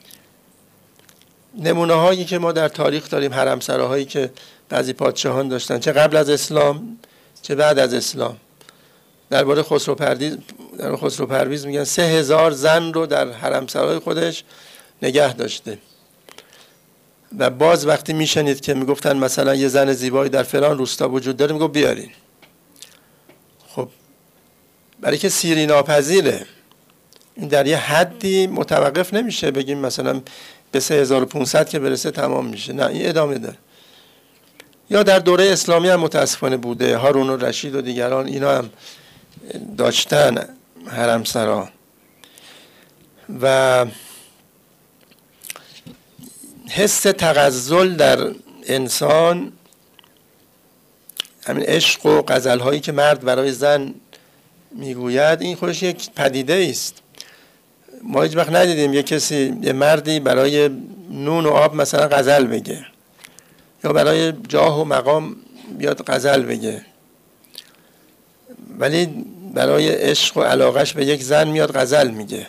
نمونه هایی که ما در تاریخ داریم، حرمسراهایی که بعضی پادشاهان داشتن، چه قبل از اسلام چه بعد از اسلام. درباره خسرو پرویز در خسرو پرویز میگن سه هزار زن رو در حرمسرای خودش نگه داشته. و باز وقتی میشنید که میگفتن مثلا یه زن زیبایی در فلان روستا وجود داره، میگو بیارین. خب برای که سیری ناپذیره، این در یه حدی متوقف نمیشه بگیم مثلا به سه هزار و پانصد که برسه تمام میشه، نه، این ادامه داره. یا در دوره اسلامی هم متاسفانه بوده، هارون الرشید و دیگران اینا هم داشتن حرمسرا. و حس تغزل در انسان، همین عشق و غزل‌هایی که مرد برای زن میگوید، این خودش یک پدیده است. ما هیچ وقت ندیدیم یه کسی، یه مردی برای نون و آب مثلا غزل بگه، یا برای جاه و مقام بیاد غزل بگه، ولی برای عشق و علاقش به یک زن میاد غزل میگه.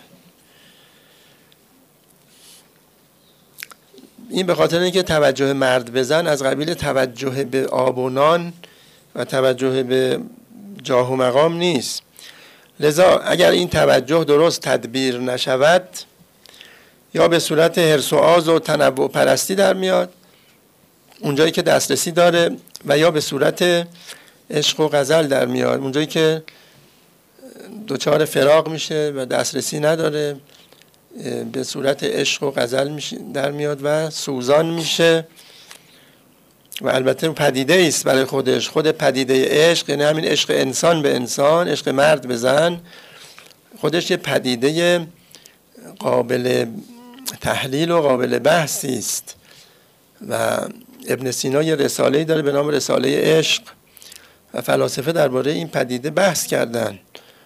این به خاطر اینکه توجه مرد به زن از قبیل توجه به آب و نان و توجه به جاه و مقام نیست. لذا اگر این توجه درست تدبیر نشود، یا به صورت حرص و آز و تنوع پرستی در میاد اونجایی که دسترسی داره، و یا به صورت عشق و غزل در میاد اونجایی که دچار فراق میشه و دسترسی نداره، به صورت عشق و غزل در میاد و سوزان میشه. و البته پدیده است برای خودش، خود پدیده عشق، یعنی همین عشق انسان به انسان، عشق مرد به زن، خودش یه پدیده قابل تحلیل و قابل بحثی است. و ابن سینا یه رساله‌ای داره به نام رساله عشق و فلاسفه درباره این پدیده بحث کردن.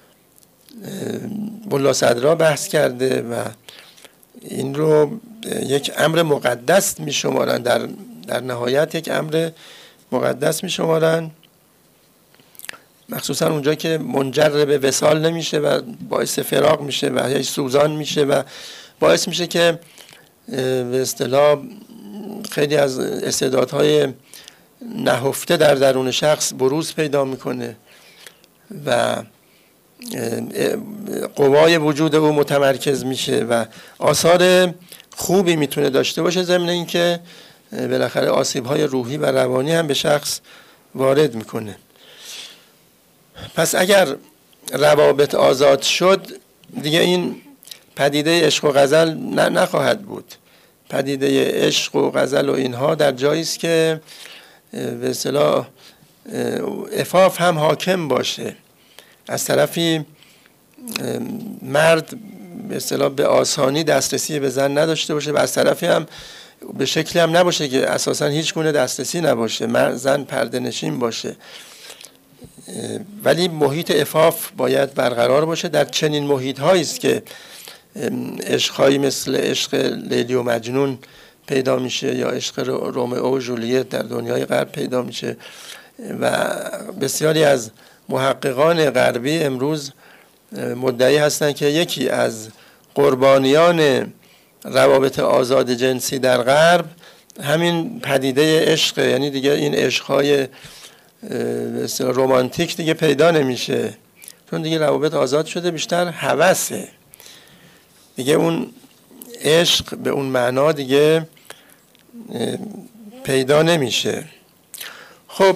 ملا صدرا بحث کرده و این رو یک امر مقدس می شمارن، در در نهایت یک امر مقدس می شمارن، مخصوصا اونجا که منجر به وصال نمیشه و باعث فراق میشه و یا سوزان میشه و باعث میشه که به اصطلاح خیلی از استعدادهای نهفته در درون شخص بروز پیدا میکنه و قوای وجود او متمرکز میشه و آثار خوبی میتونه داشته باشه، ضمن اینکه بالاخره آسیب‌های روحی و روانی هم به شخص وارد میکنه. پس اگر روابط آزاد شد، دیگه این پدیده عشق و غزل نخواهد بود. پدیده عشق و غزل و اینها در جایی است که به اصطلاح عفاف هم حاکم باشه، از طرفی مرد به اصطلاح به آسانی دسترسی به زن نداشته باشه و از طرفی هم به شکلی هم نباشه که اساسا هیچ گونه دسترسی نباشه، مرد زن پرده نشین باشه. ولی محیط عفاف باید برقرار باشه. در چنین محیط هایی است که عشق‌هایی مثل عشق لیلی و مجنون پیدا میشه یا عشق رومئو و ژولیت در دنیای غرب پیدا میشه و بسیاری از محققان غربی امروز مدعی هستند که یکی از قربانیان روابط آزاد جنسی در غرب همین پدیده عشق، یعنی دیگه این عشق‌های رمانتیک دیگه پیدا نمیشه، چون دیگه روابط آزاد شده، بیشتر هوسه دیگه، اون عشق به اون معنا دیگه پیدا نمیشه. خب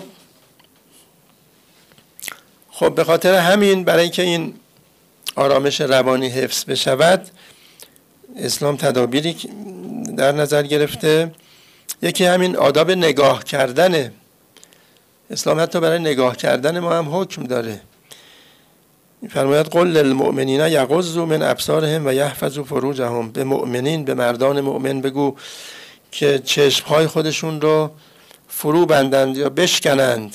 خب به خاطر همین، برای که این آرامش روانی حفظ بشود، اسلام تدابیری در نظر گرفته. یکی همین آداب نگاه کردنه. اسلام حتی برای نگاه کردن ما هم حکم داره. فرماید قل للمؤمنین یغضوا من ابصارهم و یحفظوا فروجهم. به مؤمنین، به مردان مؤمن بگو که چشمهای خودشون رو فرو بندند یا بشکنند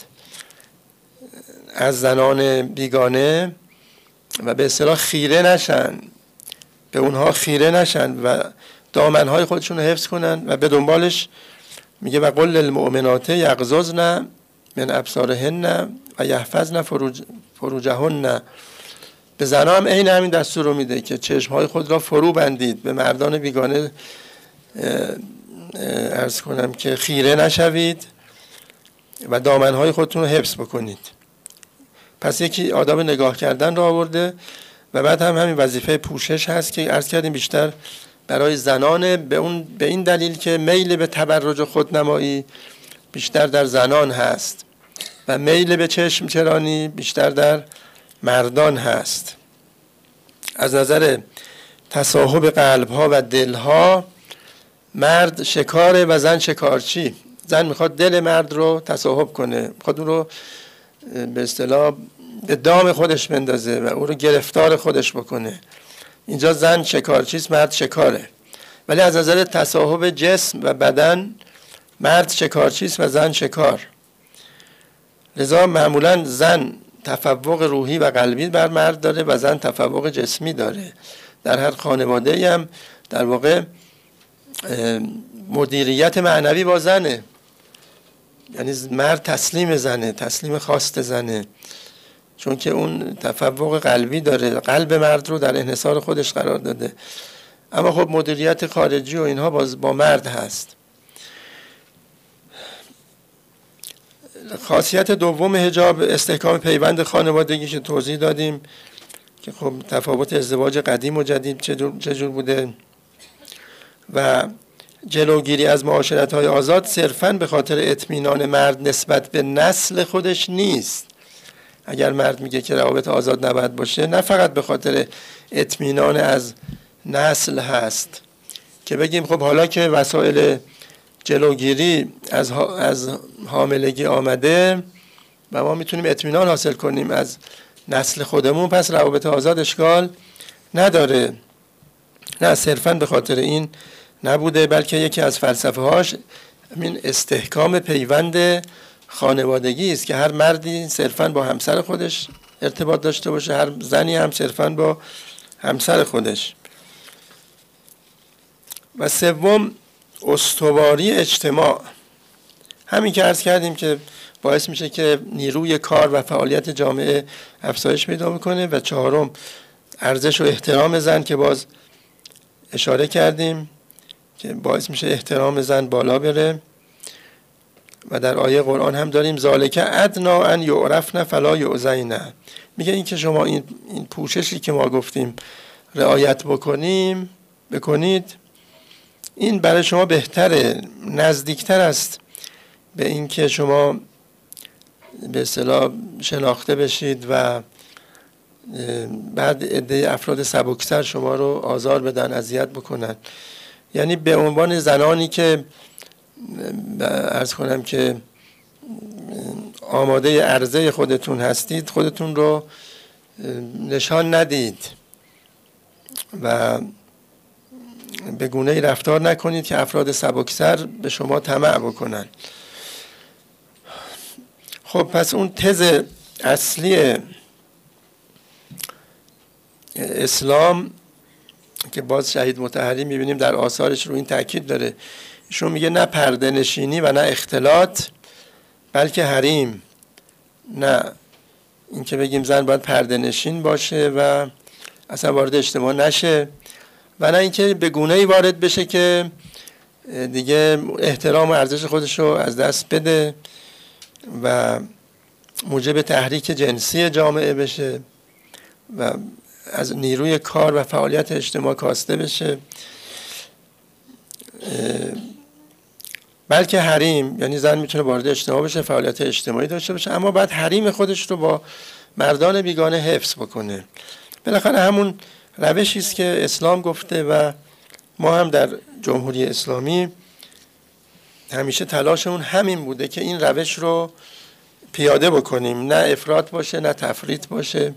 از زنان بیگانه و به اصطلاح خیره نشن، به اونها خیره نشن و دامنهای خودشون رو حفظ کنن. و به دنبالش میگه و قل للمؤمنات یغضضن من ابصارهن و یحفظن فروج فروجهن. به زنها هم عین همین دستور رو میده که چشمهای خود را فرو بندید، به مردان بیگانه عرض کنم که خیره نشوید و دامنهای خودتون رو حفظ بکنید. پس یکی آداب نگاه کردن رو آورده و بعد هم همین وظیفه پوشش هست که عرض کردیم بیشتر برای زنان، به اون به این دلیل که میل به تبرج و خودنمایی بیشتر در زنان هست و میل به چشم چرانی بیشتر در مردان هست. از نظر تصاحب قلب‌ها و دل‌ها مرد شکاره و زن شکارچی. زن میخواد دل مرد رو تصاحب کنه، میخواد اون رو به اصطلاح به دام خودش بندازه و اون رو گرفتار خودش بکنه. اینجا زن شکارچیست، مرد شکاره. ولی از نظر تصاحب جسم و بدن مرد شکارچیست و زن شکار. لذا معمولا زن تفوق روحی و قلبی بر مرد داره و زن تفوق جسمی داره. در هر خانواده‌ای هم در واقع مدیریت معنوی با زنه، یعنی مرد تسلیم زنه، تسلیم خواست زنه، چون که اون تفوق قلبی داره، قلب مرد رو در انحصار خودش قرار داده. اما خب مدیریت خارجی و اینها باز با مرد هست. خاصیت دوم حجاب استحکام پیوند خانوادگی که توضیح دادیم که خب تفاوت ازدواج قدیم و جدید چجور بوده و جلوگیری از معاشرت‌های آزاد صرفاً به خاطر اطمینان مرد نسبت به نسل خودش نیست. اگر مرد میگه که روابط آزاد نباید باشه، نه فقط به خاطر اطمینان از نسل هست که بگیم خب حالا که وسایل جلوگیری از از حاملگی آمده و ما میتونیم اطمینان حاصل کنیم از نسل خودمون، پس روابط آزاد اشکال نداره. نه، صرفاً به خاطر این نبوده، بلکه یکی از فلسفه هاش همین استحکام پیوند خانوادگی است که هر مردی صرفاً با همسر خودش ارتباط داشته باشه، هر زنی هم صرفاً با همسر خودش. و سوم استواری اجتماع، همین که عرض کردیم که باعث میشه که نیروی کار و فعالیت جامعه افزایش پیدا میکنه. و چهارم ارزش و احترام زن که باز اشاره کردیم که باعث میشه احترام زن بالا بره و در آیه قرآن هم داریم ذالک ادنا ان یعرفن فلا یؤذین. میگه این که شما این این پوششی که ما گفتیم رعایت بکنیم بکنید، این برای شما بهتره، نزدیکتر است به این که شما به اصطلاح شناخته بشید و بعد عده افراد سبکتر شما رو آزار بدن، اذیت بکنن. یعنی به عنوان زنانی که عرض کنم که آماده عرضه خودتون هستید، خودتون رو نشان ندید و به گونه‌ای رفتار نکنید که افراد سبکتر به شما طمع بکنن. خب پس اون تز اصلی اسلام که باز شهید مطهری میبینیم در آثارش رو این تاکید داره، ایشون میگه نه پرده نشینی و نه اختلاط بلکه حریم. نه این که بگیم زن باید پرده نشین باشه و اصلا وارد اجتماع نشه، و نه اینکه به گونه‌ای وارد بشه که دیگه احترام و ارزش خودش رو از دست بده و موجب تحریک جنسی جامعه بشه و از نیروی کار و فعالیت اجتماع کاسته بشه. بلکه حریم، یعنی زن میتونه وارد اجتماع بشه، فعالیت اجتماعی داشته باشه، اما باید حریم خودش رو با مردان بیگانه حفظ بکنه. بالاخره همون روشی است که اسلام گفته و ما هم در جمهوری اسلامی همیشه تلاشمون همین بوده که این روش رو پیاده بکنیم، نه افراط باشه نه تفریط باشه.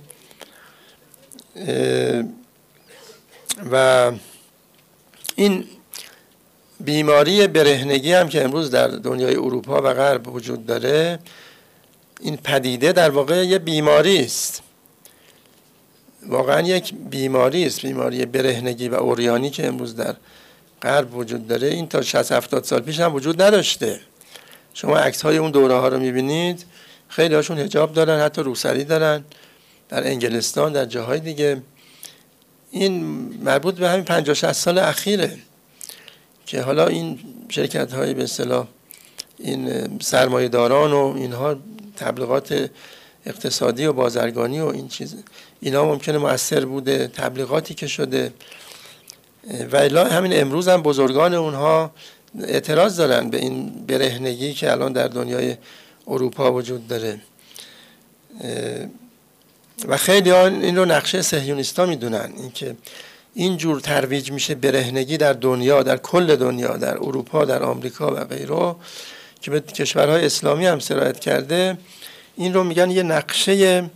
و این بیماری برهنگی هم که امروز در دنیای اروپا و غرب وجود داره، این پدیده در واقع یه بیماری است، واقعا یک بیماری است. بیماری برهنگی و عریانی که امروز در غرب وجود داره، این تا شصت هفتاد سال پیش هم وجود نداشته. شما عکس های اون دوره ها رو میبینید، خیلی هاشون حجاب دارن، حتی روسری دارن در انگلستان، در جاهای دیگه. این مربوط به همین پنجاه شصت سال اخیره که حالا این شرکت های به اصطلاح این سرمایه داران و اینها تبلیغات اقتصادی و بازرگانی و این چیز، اینا ممکنه مؤثر بوده، تبلیغاتی که شده. و الا همین امروز هم بزرگان اونها اعتراض دارن به این برهنگی که الان در دنیای اروپا وجود داره و خیلی ها این رو نقشه صهیونیستا میدونن، اینکه این جور ترویج میشه برهنگی در دنیا، در کل دنیا، در اروپا، در آمریکا و غیره که به کشورهای اسلامی هم سرایت کرده. این رو میگن یه نقشه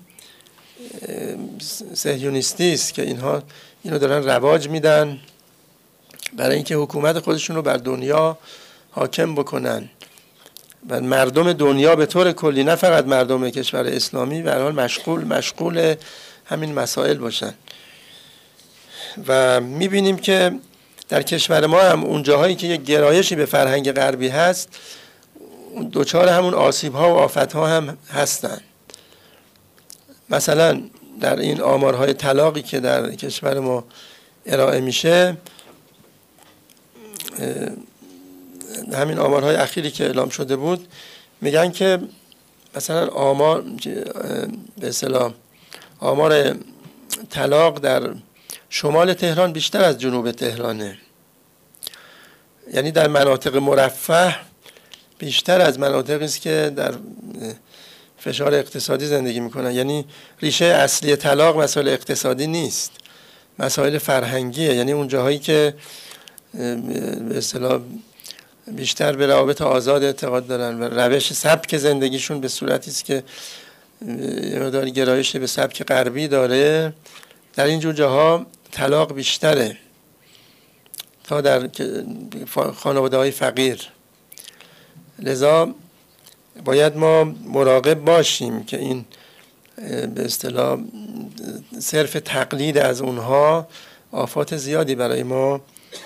صهیونیستی است که اینها اینو دارن رواج میدن برای اینکه حکومت خودشون رو بر دنیا حاکم بکنن و مردم دنیا به طور کلی، نه فقط مردم کشور اسلامی، به هر حال مشغول مشغول همین مسائل باشن. و میبینیم که در کشور ما هم اون جاهایی که یک گرایشی به فرهنگ غربی هست، دوچار همون آسیب ها و آفت ها هم هستن. مثلا در این آمارهای طلاقی که در کشور ما ارائه میشه، همین آمارهای اخیری که اعلام شده بود، میگن که مثلا آمار به اصطلاح آمار طلاق در شمال تهران بیشتر از جنوب تهرانه، یعنی در مناطق مرفه بیشتر از مناطقی است که در فشار اقتصادی زندگی میکنن. یعنی ریشه اصلی طلاق مسائل اقتصادی نیست، مسائل فرهنگیه. یعنی اون جاهایی که به اصطلاح بیشتر به روابط آزاد اعتقاد دارن و روش سبک زندگیشون به صورتی است که یه مقدار گرایش به سبک غربی داره، در این جور جاها طلاق بیشتره تا در خانواده‌های فقیر. لذا باید ما مراقب باشیم که این به اصطلاح صرف تقلید از اونها آفات زیادی برای ما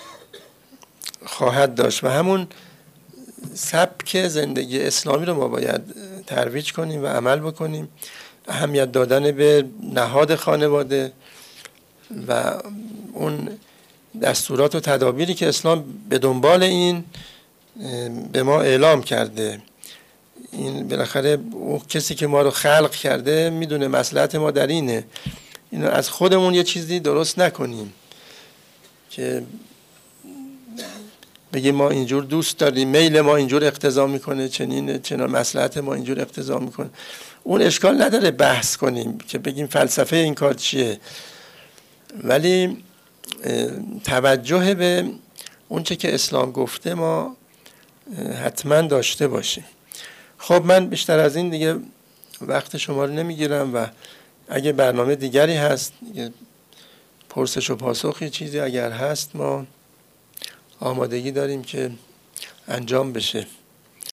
خواهد داشت و همون سبک زندگی اسلامی رو ما باید ترویج کنیم و عمل بکنیم. اهمیت دادن به نهاد خانواده و اون دستورات و تدابیری که اسلام به دنبال این به ما اعلام کرده. این بالاخره اون کسی که ما رو خلق کرده میدونه مصلحت ما در اینه. اینو از خودمون یه چیزی درست نکنیم که بگیم ما اینجور دوست داریم، میل ما اینجور اقتضا میکنه، چنین چنان مصلحت ما اینجور اقتضا میکنه. اون اشکال نداره بحث کنیم که بگیم فلسفه این کار چیه، ولی توجه به اون چه که اسلام گفته ما حتما داشته باشیم. خب من بیشتر از این دیگه وقت شما رو نمیگیرم و اگه برنامه دیگری هست، پرسش و پاسخی چیزی اگر هست، ما آمادگی داریم که انجام بشه.